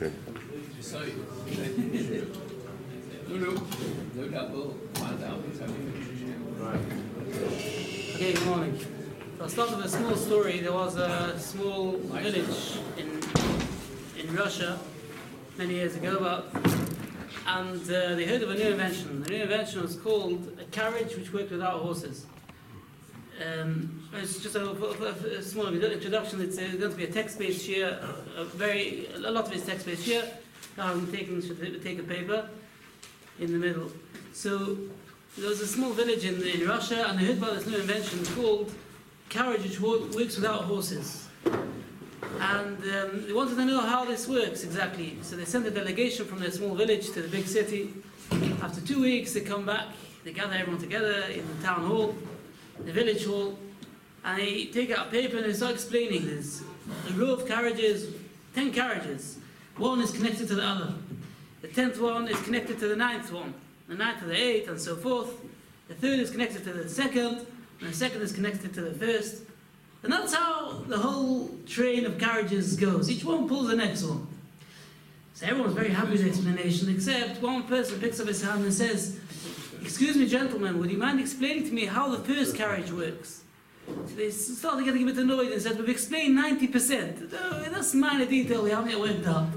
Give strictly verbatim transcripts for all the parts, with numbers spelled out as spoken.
כן. Okay, good morning. So I'll start with a small story. There was a small village in in Russia many years ago, but, and uh, they heard of a new invention. The new invention was called a carriage which worked without horses. Um, it's just a, a, a small introduction. It's uh, going to be a text-based share, a, a very a lot of it's text-based share. I'm taking should take a paper in the middle. So there was a small village in, in Russia, and they heard about this new invention called carriage which works without horses. And um, they wanted to know how this works exactly. So they sent a delegation from their small village to the big city. After two weeks, they come back. They gather everyone together in the town hall, the village hall, and they take out a paper and they start explaining this. A row of carriages, ten carriages. One is connected to the other. The tenth one is connected to the ninth one. The ninth to the eighth, and so forth. The third is connected to the second, and the second is connected to the first. And that's how the whole train of carriages goes. Each one pulls the next one. So everyone's very happy with the explanation, except one person picks up his hand and says, "Excuse me, gentlemen, would you mind explaining to me how the first carriage works?" So they started getting a bit annoyed and said, "We've explained ninety percent. Oh, that's minor detail, we haven't yet worked out."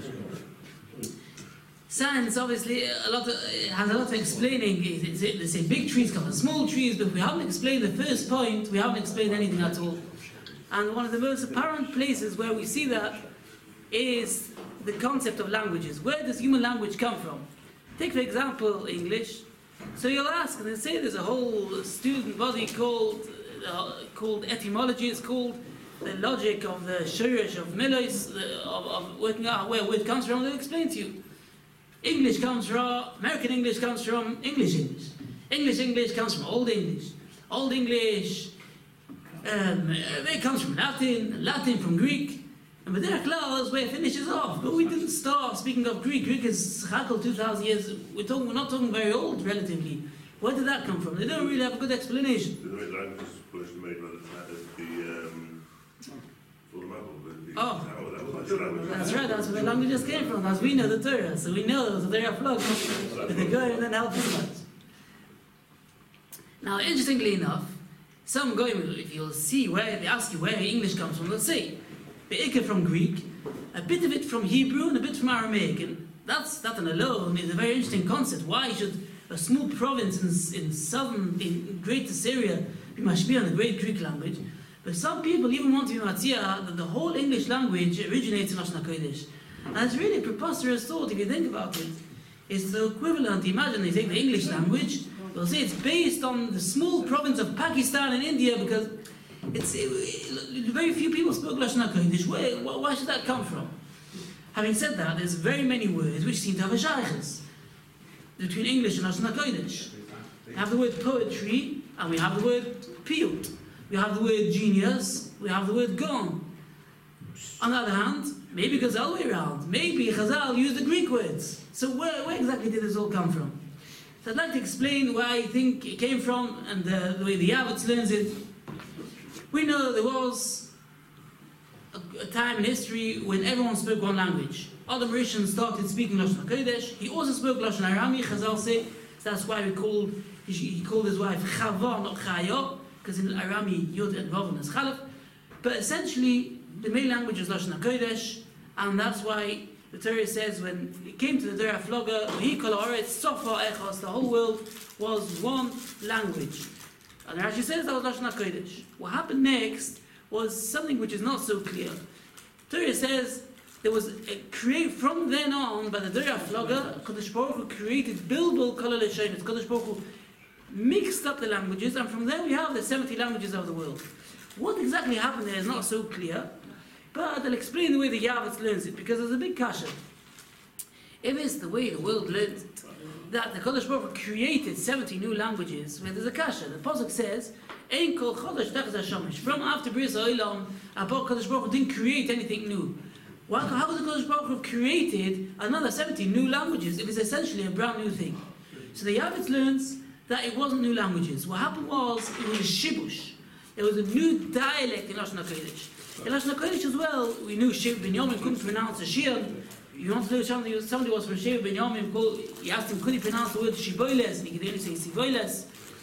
Science, obviously, a lot of, has a lot of explaining. They say big trees come from small trees, but if we haven't explained the first point, we haven't explained anything at all. And one of the most apparent places where we see that is the concept of languages. Where does human language come from? Take, for example, English. So you'll ask, and they say there's a whole student body called, uh, called etymology. It's called the logic of the shirish of milos, of, of working out where a word comes from. They'll explain to you. English comes from, American English comes from English English. English English comes from Old English. Old English, um, it comes from Latin, Latin from Greek. And with their class where it finishes off. But we didn't start speaking of Greek. Greek is Chakal two thousand years. We're, talking, we're not talking very old, relatively. Where did that come from? They don't really have a good explanation. The language is supposed to make the, um, oh. That's right, that's where the languages came from. As we know the Torah, so we know the Torah flows. They go and then help us much. Now, interestingly enough, some go, if you'll see where they ask you where English comes from, they'll say, Be'ikah from Greek, a bit of it from Hebrew, and a bit from Aramaic. And that's, that alone is a very interesting concept. Why should a small province in, in southern, in Greater Syria, be mashpia on the great Greek language? But some people even want to be matzia that the whole English language originates in Lashon HaKodesh. And it's really a preposterous thought if you think about it. It's the equivalent, imagine they take the English language, they'll say it's based on the small province of Pakistan and India because it's it, it, very few people spoke Lashon HaKodesh. Where, why should that come from? Having said that, there's very many words which seem to have a shaykhs between English and Lashon HaKodesh. We have the word poetry and we have the word piyut. We have the word genius, we have the word gone. On the other hand, maybe it goes all the way around. Maybe Chazal used the Greek words. So where, where exactly did this all come from? So I'd like to explain where I think it came from and the, the way the Yavitz learns it. We know there was a, a time in history when everyone spoke one language. Adam Rishon started speaking Lashon HaKodesh. He also spoke Lashon Arami, Chazal say. So that's why we called, he, he called his wife Chava, not Chaya. Because in Arami, Yod and Vav is Chalaf. But essentially, the main language is Lashon HaKodesh, and that's why the Torah says when it came to the Torah Floga, the whole world was one language. And Rashi says that was Lashon HaKodesh. What happened next was something which is not so clear. Torah says there was a create from then on by the Torah Floga, Kodesh Baruch Hu created Bilbul Kol HaLashonos. Kodesh Baruch Hu mixed up the languages, and from there we have the seventy languages of the world. What exactly happened there is not so clear, but I'll explain the way the Yavitz learns it, because there's a big kasha. If it's the way the world learns it, that the Kodesh Baruch Hu created seventy new languages, where there's a kasha. The Pasuk says, Ein kol chodesh tachas hashomesh. From after Bris Ha'olam, Kodesh Baruch Hu didn't create anything new. Well, how could the Kodesh Baruch Hu have created another seventy new languages if it's essentially a brand new thing? So the Yavitz learns that it wasn't new languages. What happened was, it was a shibush. It was a new dialect in Lashon HaKodesh. In Lashon HaKodesh as well, we knew Binyamin couldn't pronounce a shir. you want to know somebody, somebody was from Sheva Ben Yamin, he asked him, could he pronounce the word Shiboiles? And he could only say Sivoiles.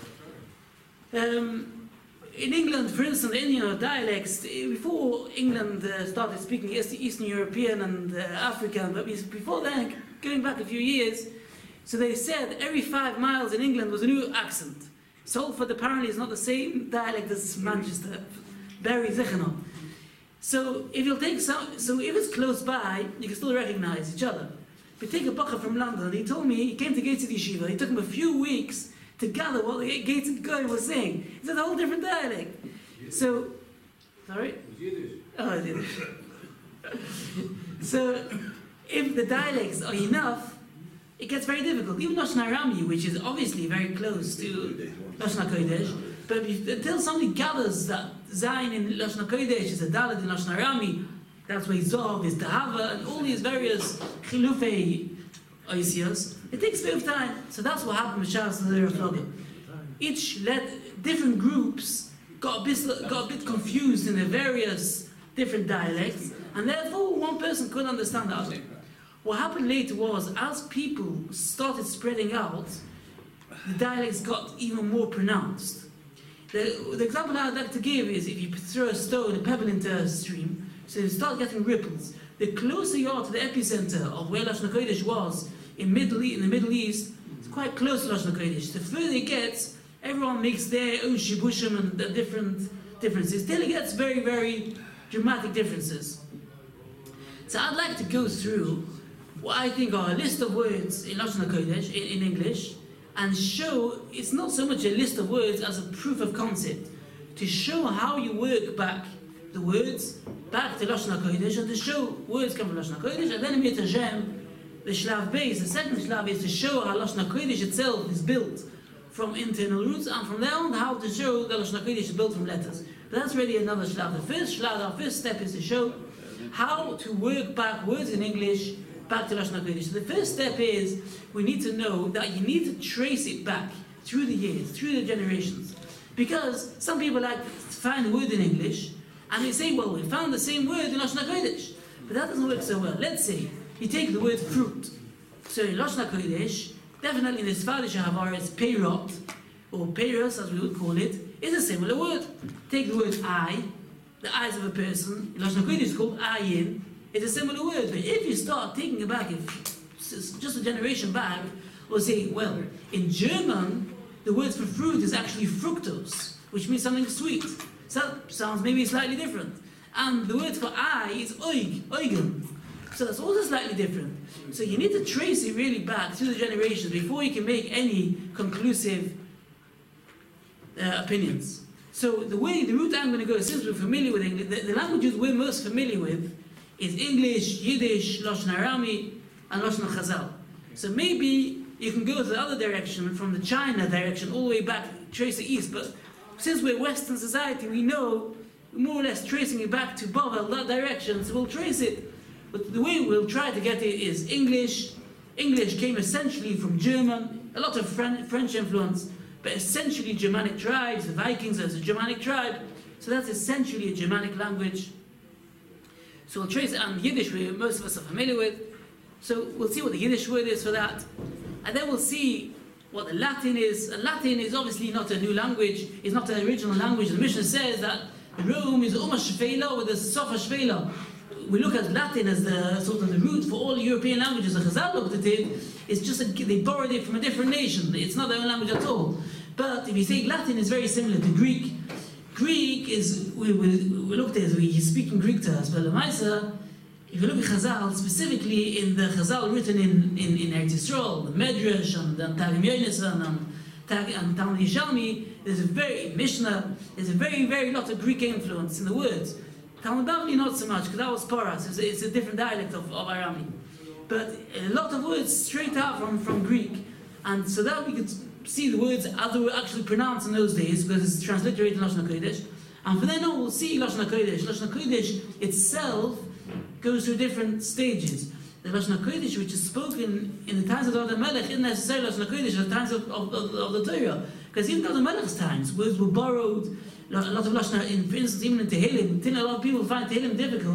Um, in England, for instance, in you know, dialects, before England uh, started speaking Eastern European and uh, African, but before then, going back a few years, so they said every five miles in England was a new accent. Salford apparently is not the same dialect as Manchester, Bury, Zichenal. So if you'll take some, so if it's close by, you can still recognize each other. But take a bacher from London, he told me he came to Gateshead Yeshiva, it took him a few weeks to gather what the Gateshead guy was saying. It's a whole different dialect. So, sorry? Oh, I did. So, if the dialects are enough, it gets very difficult. Even Lashon Arami, which is obviously very close to Lashon HaKodesh, but if, until somebody gathers that Zayin in Lashon HaKodesh is a Dalet in Lashon Arami, that's why Zov is Tahava, and all these various Chilufei Oisios, it takes a bit of time. So that's what happened with Shas Zeraflogim. Each led, different groups got a, bit, got a bit confused in the various different dialects, and therefore one person couldn't understand the other. What happened later was, as people started spreading out, the dialects got even more pronounced. The, the example I'd like to give is if you throw a stone, a pebble into a stream, so you start getting ripples. The closer you are to the epicenter of where Lashon HaKodesh was, in, Middle, in the Middle East, it's quite close to Lashon HaKodesh. The further it gets, everyone makes their own shibushim and the different differences, till it gets very, very dramatic differences. So I'd like to go through what I think are a list of words in Lashon HaKodesh, in, in English, and show it's not so much a list of words as a proof of concept, to show how you work back the words back to Lashon HaKodesh, and to show words come from Lashon HaKodesh, and then in Yetajem, the Shlav Beis, the second Shlav is to show how Lashon HaKodesh itself is built from internal roots, and from there on how to show that Lashon HaKodesh is built from letters. But that's really another Shlav. The first Shlav, our first step is to show how to work back words in English back to Lashon HaKodesh. So the first step is we need to know that you need to trace it back through the years, through the generations. Because some people like to find a word in English and they say, well, we found the same word in Lashon HaKodesh. But that doesn't work so well. Let's say you take the word fruit. So in Lashon HaKodesh, definitely in the Sephardic Havara, it's peirot, or peiros as we would call it, is a similar word. Take the word eye, the eyes of a person, in Lashon HaKodesh is called ayin. It's a similar word, but if you start taking it back, if just a generation back, we'll say, well, in German, the word for fruit is actually fructose, which means something sweet. So that sounds maybe slightly different. And the word for eye is oig, oigen. So that's also slightly different. So you need to trace it really back through the generations before you can make any conclusive uh, opinions. So the way, the route I'm going to go, since we're familiar with English, the, the languages we're most familiar with is English, Yiddish, Lashon Arami, and Lashon Chazal. So maybe you can go to the other direction, from the China direction, all the way back, trace the east. But since we're Western society, we know more or less tracing it back to Babel, that direction, so we'll trace it. But the way we'll try to get it is English. English came essentially from German, a lot of French influence, but essentially Germanic tribes. The Vikings as a Germanic tribe, so that's essentially a Germanic language. So we'll trace it, and Yiddish, we, most of us are familiar with. So we'll see what the Yiddish word is for that, and then we'll see what the Latin is. And Latin is obviously not a new language; it's not an original language. The Mishnah says that Rome is Umma Shvela with a Sofa Shvela. We look at Latin as the sort of the root for all European languages. The Chazal looked at it, it's just a, they borrowed it from a different nation. It's not their own language at all. But if you say Latin is very similar to Greek, Greek is, we, we, we looked at it, he's speaking Greek to us, but Lamaisa, if you look at Chazal, specifically in the Chazal written in, in, in Eretz Yisrael, the Medrash, and the Tarim Yonasan, and, and Talmud Yishalmi, there's a very, Mishnah, there's a very, very lot of Greek influence in the words. Talmud Bavli not so much, because that was Paras, it's a, it's a different dialect of, of Arami. But a lot of words straight out from, from Greek, and so that we could see the words as they were actually pronounced in those days, because it's transliterated in Lashon HaKodesh. And from then on, we'll see Lashon HaKodesh. Lashon HaKodesh itself goes through different stages. The Lashon HaKodesh, which is spoken in the times of David HaMelech, isn't necessarily Lashon HaKodesh at the times of, of, of, of the Torah. Because even David HaMelech's times, words were borrowed, a lot of Lashon, in, for instance, even in Tehillim, a lot of people find Tehillim difficult.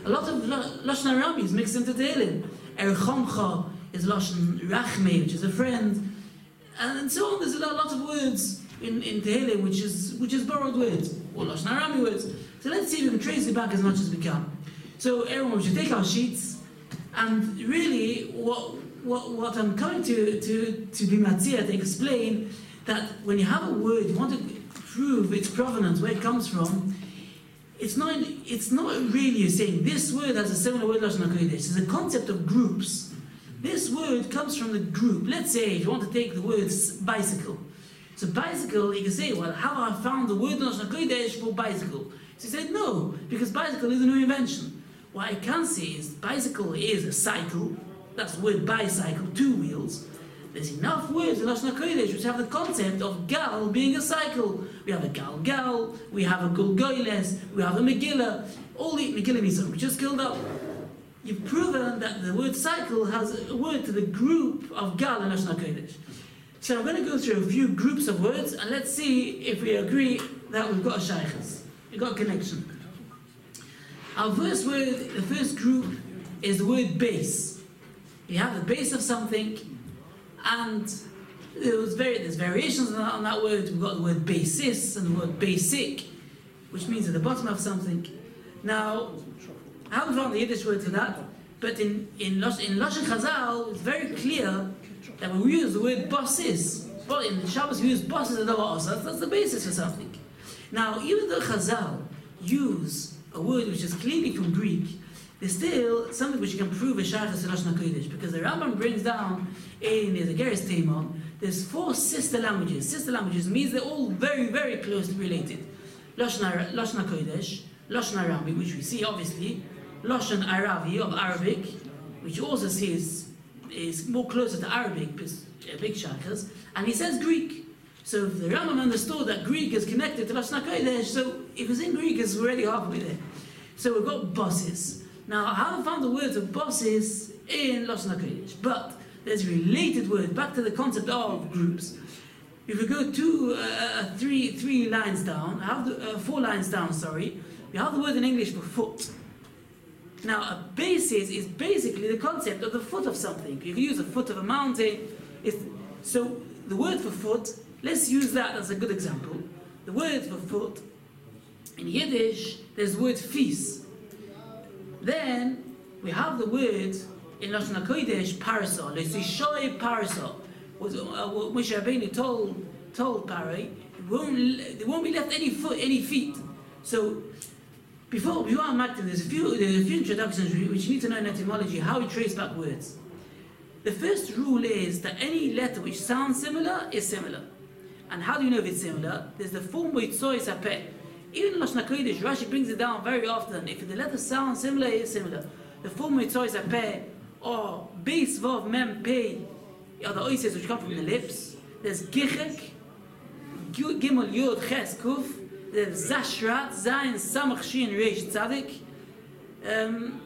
A lot of Lashon Arami is mixed into Tehillim. Erchamcha is Lashon Rachme, which is a friend, and so on. There's a lot of words in, in Tehillim which is which is borrowed words, or Lashon Arami words. So let's see if we can trace it back as much as we can. So everyone, we should take our sheets, and really what what, what I'm coming to, to, to be matzia, to explain, that when you have a word, you want to prove its provenance, where it comes from. It's not, it's not really you're saying this word has a similar word Lashon HaKodesh. It's a concept of groups. This word comes from the group. Let's say if you want to take the word bicycle. So bicycle, you can say, well, how have I found the word Lashon HaKodesh for bicycle? So he said, no, because bicycle is a new invention. What I can say is bicycle is a cycle. That's the word bicycle, two wheels. There's enough words in Lashon HaKodesh which have the concept of gal being a cycle. We have a gal gal, we have a gulgoyles, we have a Megillah. All the Megillah means something we just killed up. You've proven that the word cycle has a word to the group of gal in Lashon HaKodesh. So I'm going to go through a few groups of words and let's see if we agree that we've got a shaykhs. We've got a connection. Our first word, the first group, is the word base. You have the base of something, and there was very, there's variations on that, on that word. We've got the word basis and the word basic, which means at the bottom of something. Now, I haven't found the Yiddish word for that, but in, in, Losh, in Lashon Chazal, it's very clear that when we use the word basis, but in the Shabbos we use basis and that's, that's the basis for something. Now, even though Chazal use a word which is clearly from Greek, there's still something which you can prove is Shaykhus to Lashon HaKodesh, because the Rambam brings down in the Geras Teimon, there's four sister languages. Sister languages means they're all very, very closely related. Lashon HaKodesh, Lashon Arami, which we see obviously, Lashon Aravi of Arabic, which you also see is, is more closer to Arabic, big Shaykhus, and he says Greek. So if the Rambam understood that Greek is connected to Lashon HaKodesh, so if it's in Greek, it's already halfway there. So we've got bosses. Now, I haven't found the words of bosses in Lashon HaKodesh, but there's a related word, back to the concept of groups. If we go two, uh, three, three lines down, I have the, uh, four lines down, sorry, we have the word in English for foot. Now, a basis is basically the concept of the foot of something. You can use the foot of a mountain. It's, so, the word for foot, let's use that as a good example. The word for foot, in Yiddish, there's the word fies. Then we have the word in Lashon HaKodesh, parasol. It's a shoy parasol. What Moshe Rabbeinu told told Paroi, there won't be left any foot, any feet. So before before I'm active, there's a few there's a few introductions which you need to know in etymology how we trace back words. The first rule is that any letter which sounds similar is similar. And how do you know if it's similar? There's the form moitzois apeh. Even in Lashon HaKodesh, Rashi brings it down very often. If the letter sounds similar, it is similar. The form moitzois apeh, or beis vav mem pei, are the oises which come from the lips. There's gichek, gimel yod ches kuf. There's zashrat, zayin samach shin reish tzadik. Um,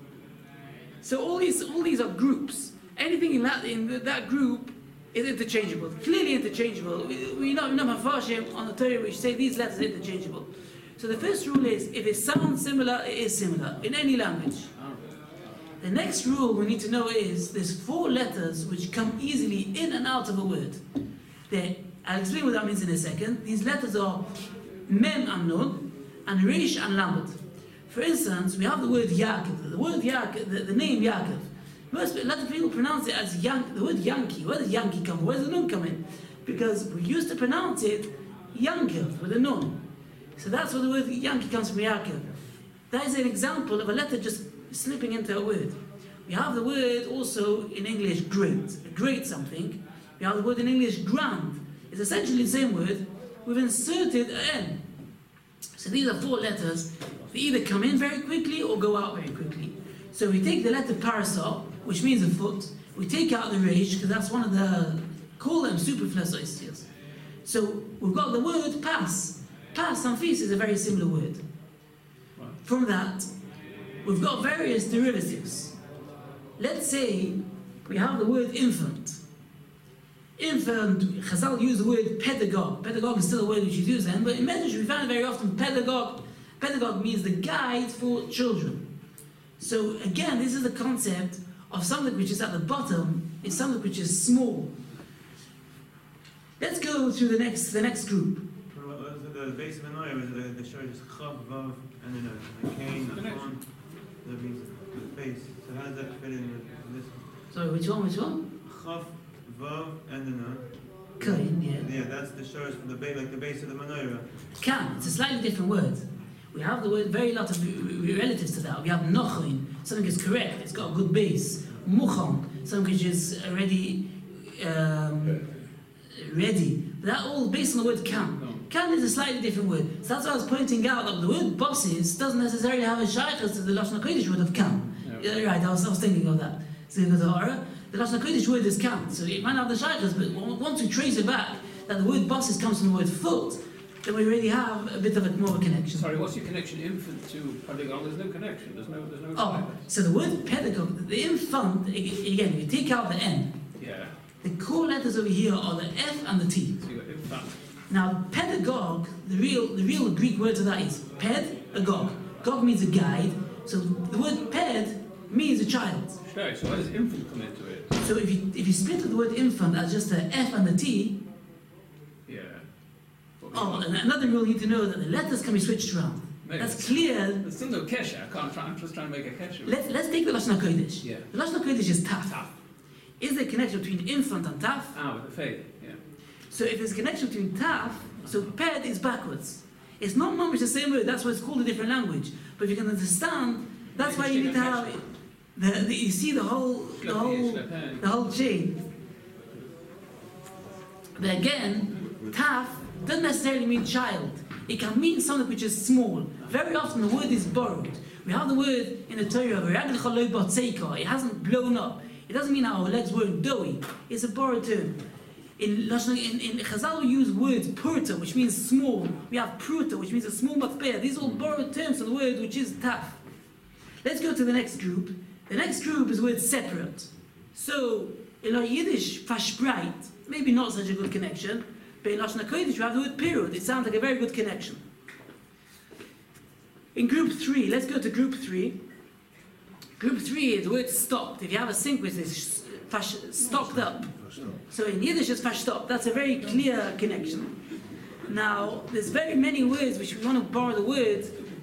so all these, all these are groups. Anything in that in that group is interchangeable, clearly interchangeable. We, we know, we know Mafashim on the Torah which say these letters are interchangeable. So the first rule is, if it sounds similar, it is similar, in any language. The next rule we need to know is, there's four letters which come easily in and out of a word. They're, I'll explain what that means in a second. These letters are Mem and Nun, and Reish and Lamed. For instance, we have the word Yaakov. The word Yaakov, the, the name Yaakov. Most, a lot of people pronounce it as Yank, the word Yankee. Where does Yankee come from? Where does the Nun come in? Because we used to pronounce it Yankov with a Nun. So that's where the word Yankee comes from, Yaakov. That is an example of a letter just slipping into a word. We have the word also in English great, great something. We have the word in English grand. It's essentially the same word. We've inserted an N. So these are four letters. They either come in very quickly or go out very quickly. So we take the letter parasol, which means a foot. We take out the reish, because that's one of the, call them superfluous oisteers. So we've got the word pass. Pass and feast is a very similar word. From that, we've got various derivatives. Let's say we have the word infant. Infant, Chazal use the word pedagogue. Pedagogue is still a word which is used then, but in Medrash we find very often pedagogue. Pedagogue means the guide for children. So again, this is the concept of something which is at the bottom is something which is small. Let's go to the next the next group. What was it? The base of the noyer was the, the short is chav, vav, and then a kain, a chon. That means the base. So how does that fit in with this one? Sorry, which one? Which one? Chav, vav, and then a. Kain, yeah. Yeah, that's the short from the base, like the base of the menorah. Can. It's a slightly different word. We have the word very lot of re- re- relatives to that. We have nochoin, something is correct, it's got a good base. Muchon, something which is already um, ready. But that all based on the word can. No. Can is a slightly different word. So that's why I was pointing out that the word bosses doesn't necessarily have a shaykhs to the Lashon HaKodesh word of can. Yeah. Yeah, right, I was, I was thinking of that. So the Torah, the Lashon HaKodesh word is can. So it might not have the shaykhs, but once we trace it back, that the word bosses comes from the word foot, then we already have a bit of a more of a connection. Sorry, what's your connection infant to pedagogue? There's no connection. There's no. There's no. Oh, so the word pedagogue, the infant, a- again, if you take out the N, Yeah. the core letters over here are the F and the T. So you got infant. Now, pedagogue, the real the real Greek word to that is ped-agog. Gog means a guide, so the word ped means a child. Sure. So where does infant come into it? So if you if you split the word infant as just the F and the T, Yeah. But we- oh, and another rule you need to know that the letters can be switched around. Maybe. That's clear. There's still no kesha. I can't try. I'm just trying to make a kesha. Let's, let's take the Lashon HaKodesh. Yeah. The Lashon HaKodesh is taf. Taf. Is there a connection between infant and taf? Ah, with the faith. Yeah. So if there's a connection between taf, so ped is backwards. It's not much the same word, that's why it's called a different language. But if you can understand, that's why you need to have the, the you see the whole the whole the whole chain. But again, taf doesn't necessarily mean child. It can mean something which is small. Very often the word is borrowed. We have the word in the Torah, it hasn't blown up. It doesn't mean our legs weren't doughy. It's a borrowed term. In Lashon, in, in Chazal we use words purta, which means small. We have pruta, which means a small matpeh. These are all borrowed terms of the word which is taf. Let's go to the next group. The next group is word separate. So in our Yiddish, verspreit, maybe not such a good connection, but in Lashon HaKodesh we have the word period. It sounds like a very good connection. In group three, let's go to group three. Group three is the word stopped. If you have a sync with this, fash, stopped up. So in Yiddish it's fashtop. That's a very clear connection. Now, there's very many words which we want to borrow the word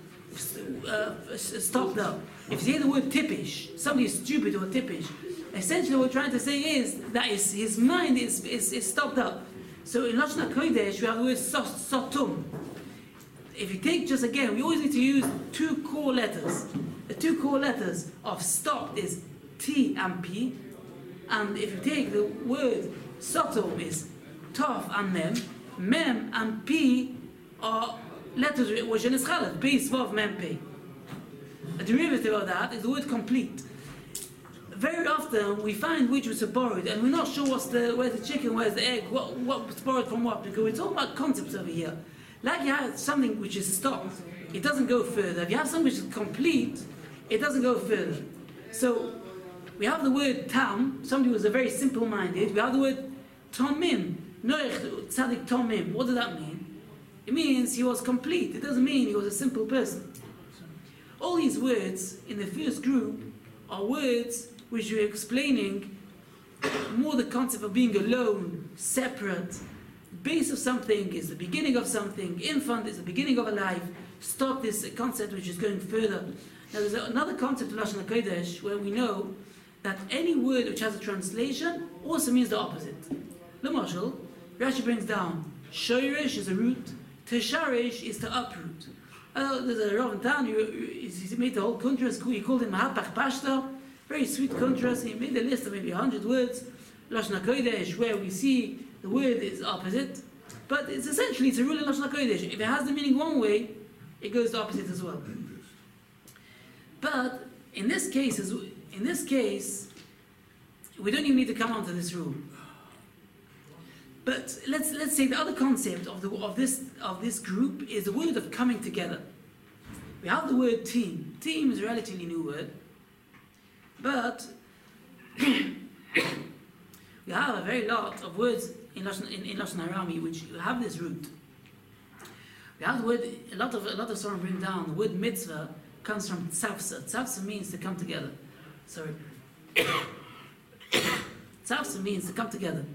uh, stopped up. If you hear the word tippish, somebody is stupid or tippish, essentially what we're trying to say is that his, his mind is, is, is stopped up. So in Lashon HaKodesh we have the word sotum. If you take just again, we always need to use two core letters. The two core letters of stopped is T and P. And if you take the word sotom is Tov and Mem, Mem and P are letters which are Nischalef, Beis Vav Mem P. A derivative of that is the word complete. Very often we find which was borrowed and we're not sure what's the where's the chicken, where's the egg, what what was borrowed from what, because we're talking about concepts over here. Like you have something which is stopped, it doesn't go further. If you have something which is complete, it doesn't go further. So we have the word tam, somebody who was a very simple-minded. We have the word tomim, noich tzadik tomim. What does that mean? It means he was complete. It doesn't mean he was a simple person. All these words in the first group are words which are explaining more the concept of being alone, separate. Base of something is the beginning of something. Infant is the beginning of a life. Stop is a concept which is going further. Now there's another concept of Lashon HaKodesh where we know that any word which has a translation also means the opposite. L'mashal, Rashi brings down, shoirish is a root, tesharish is to uproot. Uh, there's a Rav in town, he, he made the whole contrast, he called it Mahapach Pashta, very sweet contrast, he made a list of maybe a hundred words, Lashon HaKodesh, where we see the word is opposite, but it's essentially, it's a rule in Lashon HaKodesh. If it has the meaning one way, it goes the opposite as well. But in this case, in this case, we don't even need to come on to this rule. But let's let's say the other concept of the of this of this group is the word of coming together. We have the word team. Team is a relatively new word, but we have a very lot of words in Lashon in, in Lashon Arami which have this root. We have the word a lot of a lot of someone bring down the word mitzvah comes from tzavsa. Tzavsa means to come together. Sorry. Tzavsa means to come together.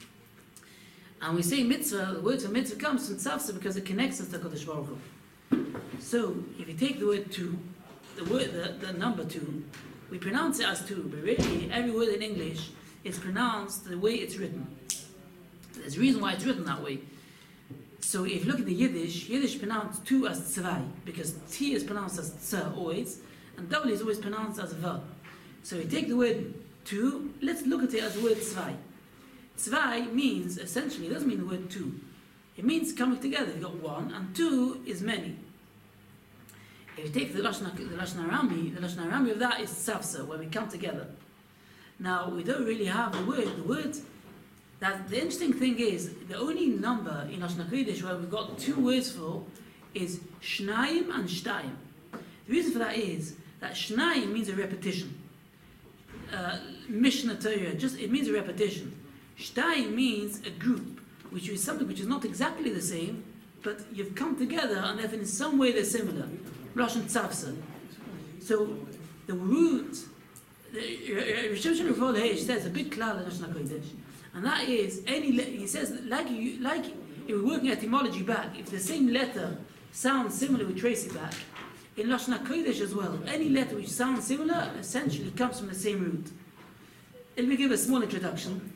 And we say mitzvah, the word for mitzvah comes from tzavsa because it connects us to Kodesh Baruch Hu. So, if you take the word two, the word, the, the number two, we pronounce it as two, but really every word in English is pronounced the way it's written. There's a reason why it's written that way. So if you look at the Yiddish, Yiddish pronounced two as tzvai, because T is pronounced as tza always, and W is always pronounced as va. So you take the word two, let's look at it as the word tzvai. Tzvai means, essentially, it doesn't mean the word two. It means coming together. You've got one, and two is many. If you take the Lashon the Lashon Arami, the Lashon Arami of that is tzavsa, where we come together. Now, we don't really have the word. The word, that the interesting thing is, the only number in Lashon HaKodesh where we've got two words for is shnayim and shtayim. The reason for that is that shnayim means a repetition. Uh, Mishnah Torah, just it means a repetition. Shtayim means a group, which is something which is not exactly the same, but you've come together and therefore in some way they're similar. Lashon tzavsa. So the root, Rosh Hashanah says a big klal in Lashon HaKodesh, and that is any. He says like you like if we're working etymology back, if the same letter sounds similar, we trace it back. In Lashon HaKodesh as well, any letter which sounds similar essentially comes from the same root. Let me give a small introduction.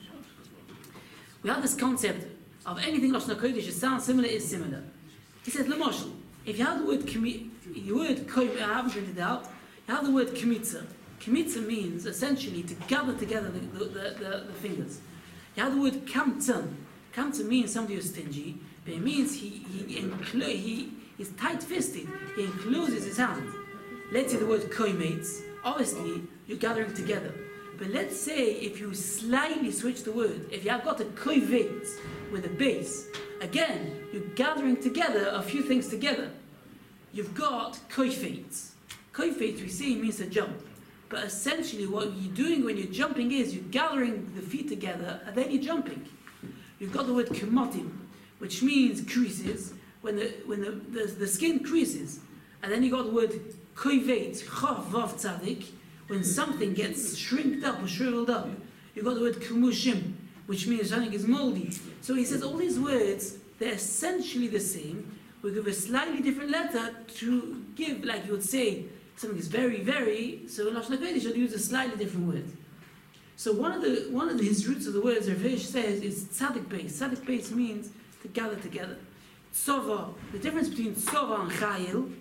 We have this concept of anything Lashon HaKodesh that sounds similar is similar. He says, L'moshel, if you have the word kmi, the word koim, I haven't printed it out, you have the word kmitza. Kmitza means essentially to gather together the, the, the, the, the fingers. You have the word kamtzan. Kamtzan means somebody who's stingy, but it means he he, enclo- he is tight-fisted. He encloses his hand. Let's say the word koimates. Obviously, you're gathering together. But let's say if you slightly switch the word, if you have got a koivet with a base, again, you're gathering together a few things together. You've got koifet. Koifet, we see, means to jump. But essentially what you're doing when you're jumping is you're gathering the feet together and then you're jumping. You've got the word kemotim, which means creases, when the when the, the, the skin creases. And then you've got the word koivet, chav vav tzadik, when something gets shrinked up or shriveled up. You've got the word kumushim, which means something is moldy. So he says all these words, they're essentially the same. We give a slightly different letter to give, like you would say, something is very, very, so in Lashon HaKodesh you'll use a slightly different word. So one of the one of the, his roots of the words Rav Hirsch says is tzadik beis. Tzadik beis means to gather together. Tzova, the difference between tzova and chayil,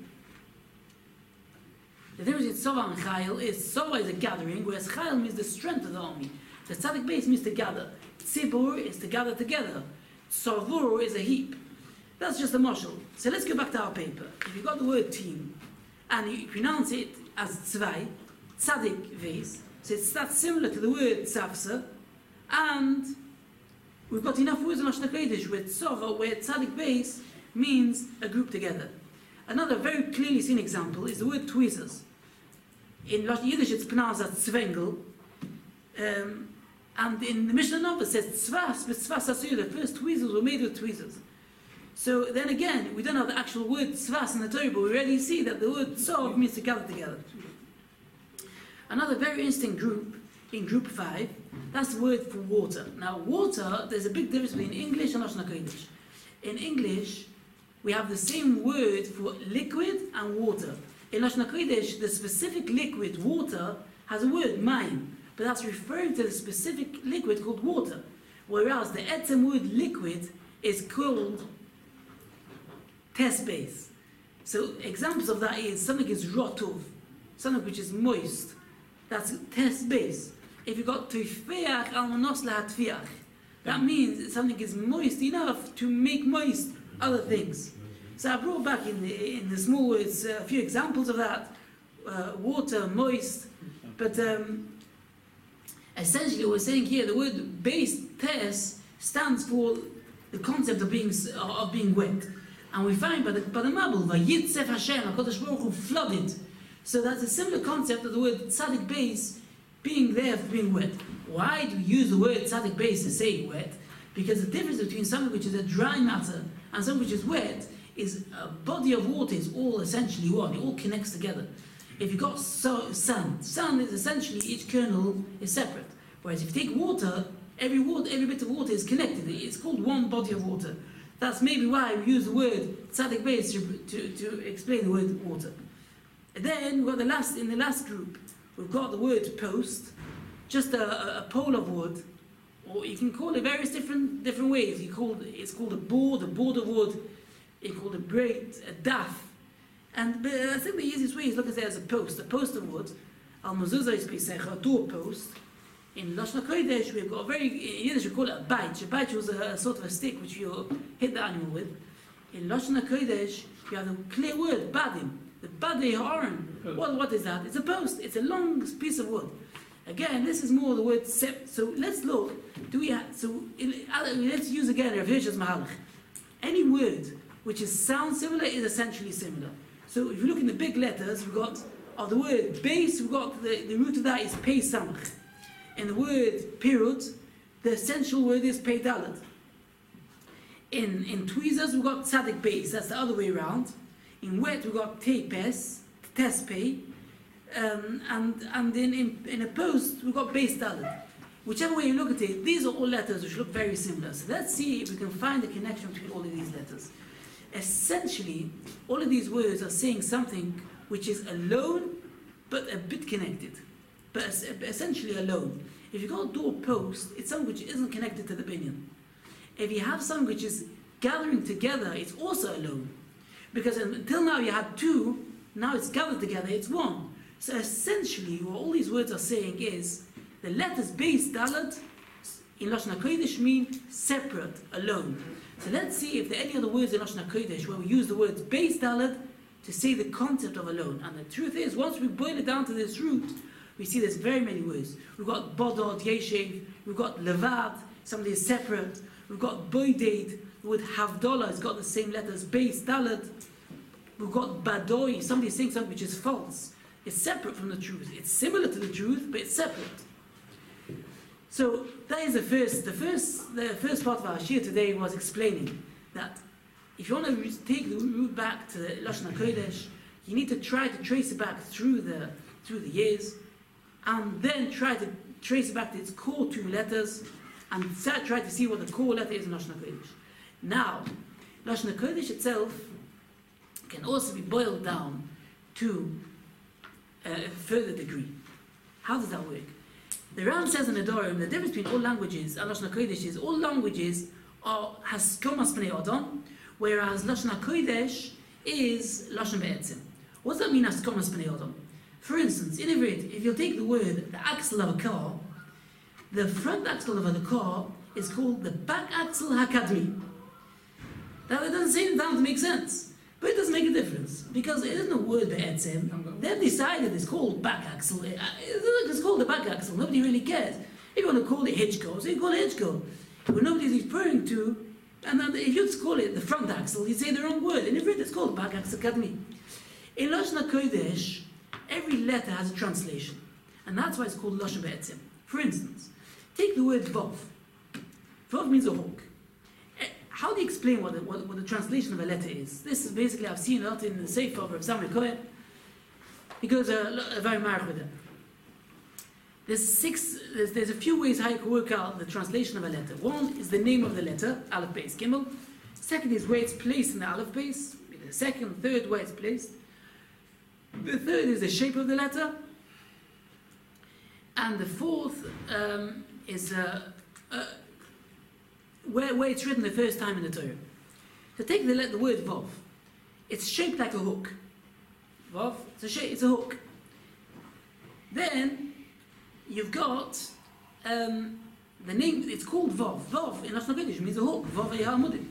the difference between tzova and chayil is tzova is a gathering, whereas chayil means the strength of the army. The tzadik beis means to gather. Tzibur is to gather together. Tzavur is a heap. That's just a mashal. So let's go back to our paper. If you've got the word team, and you pronounce it as tzvai, tzadik veis, so it's that similar to the word tzavsa, and we've got enough words in Lashon HaKodesh where tzova, where tzadik veis means a group together. Another very clearly seen example is the word tweezers. In Yiddish it's pronounced as tzvengel, um, and in the Mishnah number it says tzvas, but tzvas asur, the first tweezers were made with tweezers. So then again, we don't have the actual word tzvas in the Torah, but we already see that the word tzov means to gather together. Another very interesting group, in group five, that's the word for water. Now water, there's a big difference between English and Lashon HaKodesh. In English, we have the same word for liquid and water. In Lashon HaKodesh, the specific liquid, water, has a word, mayim, but that's referring to the specific liquid called water. Whereas the etzem word liquid is called test base. So examples of that is something is rotov, something which is moist. That's test base. If you got tufeach al manos lahatfiach, that means something is moist enough to make moist other things. So I brought back in the in the small words a few examples of that: uh, water, moist. But um, essentially, what we're saying here, the word base test stands for the concept of being of being wet. And we find by the, by the Mabul, Vayitzef Hashem, HaKadosh Baruch Hu flooded. So that's a similar concept of the word tzadik beis being there for being wet. Why do we use the word tzadik beis to say wet? Because the difference between something which is a dry matter and something which is wet is a body of water is all essentially one. It all connects together. If you've got so, sand, sand is essentially each kernel is separate. Whereas if you take water, every water, every bit of water is connected. It's called one body of water. That's maybe why we use the word tzadik beis to, to, to explain the word water. And then we've got the last, in the last group, we've got the word post, just a, a, a pole of wood, or you can call it various different different ways. You call it, it's called a board, a board of wood. You call it a braid, a daf. And but I think the easiest way is look at it as a post, a post of wood. Al mezuzah is pesach, a door post. In Lashon HaKodesh, we've got a very, in Yiddish we call it a bite. A bite was a, a sort of a stick which you hit the animal with. In Lashon HaKodesh, you have a clear word, badim. The badei ha'aron. What, what is that? It's a post. It's a long piece of wood. Again, this is more the word sep. So let's look. Do we have, so in, let's use again Rav Hirsch's Mahalach. Any word which is sound similar is essentially similar. So if you look in the big letters, we've got, of the word base, we've got the, the root of that is pei samach. In the word period, the essential word is pei dalet. In, in tweezers, we've got tzadik base, that's the other way around. In wet, we've got tepes, tespei. Um, and and in, in, in a post, we've got base dalet. Whichever way you look at it, these are all letters which look very similar. So let's see if we can find a connection between all of these letters. Essentially, all of these words are saying something which is alone, but a bit connected. But essentially alone. If you've got a door post, it's something which isn't connected to the binyan. If you have something which is gathering together, it's also alone. Because until now you had two, now it's gathered together, it's one. So essentially, what all these words are saying is, the letters base dalet in Lashon HaKodesh mean separate, alone. So let's see if there are any other words in Lashon HaKodesh where we use the words base dalet to say the concept of alone. And the truth is, once we boil it down to this root, we see there's very many words. We've got bodod, yeshev, we've got levad, something is separate. We've got boyded, the word havdalah, it's got the same letters, base dalet. We've got badoi, somebody saying something which is false. It's separate from the truth. It's similar to the truth, but it's separate. So that is the first. The first, the first part of our shir today was explaining that if you want to take the root back to the Lashon HaKodesh, you need to try to trace it back through the through the years, and then try to trace it back to its core two letters, and try to see what the core letter is in Lashon HaKodesh. Now, Lashon HaKodesh itself can also be boiled down to a further degree. How does that work? The Ram says in the Dorim, the difference between all languages and Lashon HaKodesh is all languages are haskomas b'nei Adam, whereas Lashon HaKodesh is Lashon Be'etzim. What does that mean, haskomas b'nei Adam? For instance, in Ivrit, if you take the word, the axle of a car, the front axle of the car is called the back axle hakadmi. Now, it doesn't seem to make sense. But it doesn't make a difference, because it isn't a word be'etzem. They've decided it's called back axle. It's called the back axle. Nobody really cares. If you want to call it hitchco, so you call it hitchco. But nobody's referring to, and then if you just call it the front axle, you say the wrong word. And if it's called back axle kadmi. In Lashon HaKodesh, every letter has a translation. And that's why it's called Lashon be'etzem. For instance, take the word vav. Vav means a hawk. How do you explain what the, what, what the translation of a letter is? This is basically, I've seen it in the Sefer of Rav Samri Cohen. He goes a, a very mark with it. There's six, there's, there's a few ways how you can work out the translation of a letter. One is the name of the letter, Aleph Beis Gimel. Second is where it's placed in the Aleph Beis. The second, third, where it's placed. The third is the shape of the letter. And the fourth um, is uh, uh, Where, where it's written the first time in the Torah. So take the, the word Vav. It's shaped like a hook. Vav, it's a, shape, it's a hook. Then, you've got um, the name, it's called Vav. Vav in Lashon HaKodesh means a hook. Vav Eyamudim.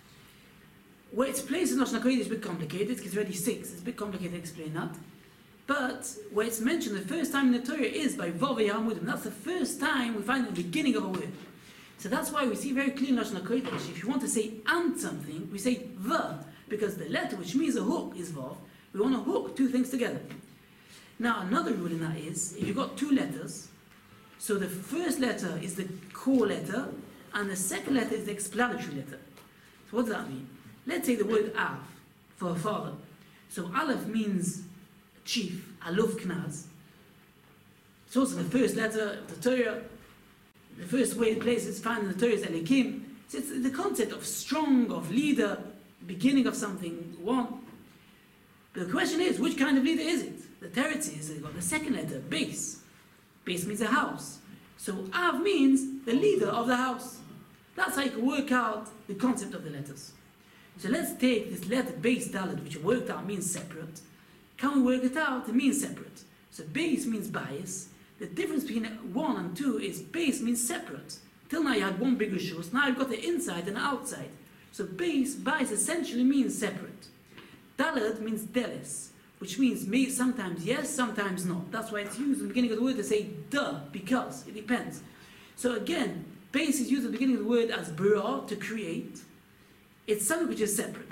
Where it's placed in Lashon HaKodesh is a bit complicated, because it's already six. It's a bit complicated to explain that. But where it's mentioned the first time in the Torah is by Vav Eyamudim. That's the first time we find the beginning of a word. So that's why we see very clear in Lashon HaKodesh, if you want to say and something, we say the, because the letter which means a hook is vav. We want to hook two things together. Now another rule in that is, if you've got two letters, so the first letter is the core letter, and the second letter is the explanatory letter. So what does that mean? Let's say the word av, for a father. So aleph means chief, Aluf Knaz. It's also the first letter of the Torah. The first way place it's found in the Torah is Elikim. So it's the concept of strong, of leader, beginning of something, one. But the question is, which kind of leader is it? The Teretz is, they've got the second letter, base. Base means a house. So Av means the leader of the house. That's how you can work out the concept of the letters. So let's take this letter base Dalet, which worked out means separate. Can we work it out? It means separate. So base means bias. The difference between one and two is base means separate. Till now you had one big rishus, now you've got the inside and the outside. So base, bias essentially means separate. Dalet means delis, which means may, sometimes yes, sometimes not. That's why it's used in the beginning of the word to say duh, because, it depends. So again, base is used at the beginning of the word as bara, to create. It's something which is separate.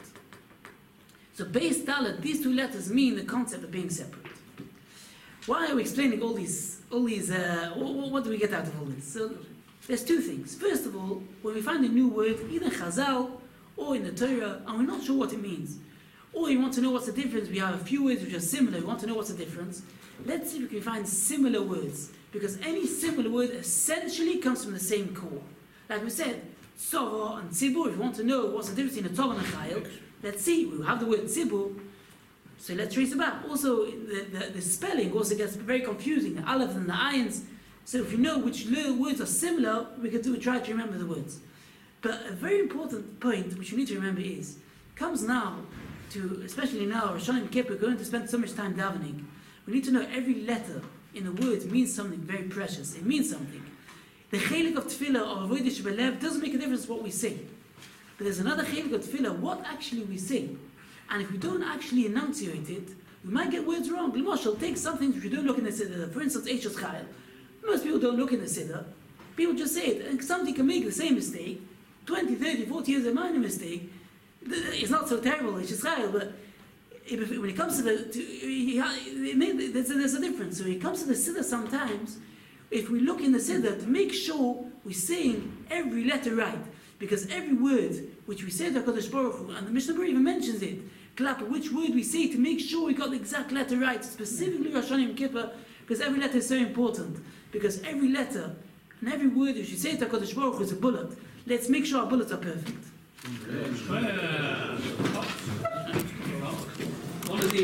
So base, dalet, these two letters mean the concept of being separate. Why are we explaining all these, all these, uh, what, what do we get out of all this? So there's two things. First of all, when we find a new word, either in Chazal or in the Torah, and we're not sure what it means, or you want to know what's the difference, we have a few words which are similar, we want to know what's the difference, let's see if we can find similar words, because any similar word essentially comes from the same core. Like we said, tzora and tzibur, if you want to know what's the difference between a tzora and a chayil, let's see, we have the word tzibur, so let's trace it back. Also, the, the, the spelling also gets very confusing, the aleph and the ayins, so if you know which words are similar, we can do, try to remember the words. But a very important point which you need to remember is, comes now to, especially now, Rosh Hashanah and Kippur, going to spend so much time davening, we need to know every letter in the word means something very precious. It means something. The chelik of tefillah or avodah shebelev doesn't make a difference what we say. But there's another chelik of tefillah, what actually we say. And if we don't actually enunciate it, we might get words wrong. L'moshel, take something which we don't look in the siddur. For instance, Eishes Chayil. Most people don't look in the siddur. People just say it. And somebody can make the same mistake. twenty, thirty, forty years, a minor mistake. It's not so terrible, Eishes Chayil, but if, when it comes to the, to, it may, there's, a, there's a difference. So when it comes to the siddur sometimes, if we look in the siddur to make sure we're saying every letter right, because every word which we say to HaKadosh Baruch Hu, and the Mishnah Berurah even mentions it, Klapa, which word we say to make sure we got the exact letter right, specifically Rosh Hashanah and Kippur, because every letter is so important. Because every letter and every word which we say to HaKadosh Baruch Hu is a bullet. Let's make sure our bullets are perfect. Yeah.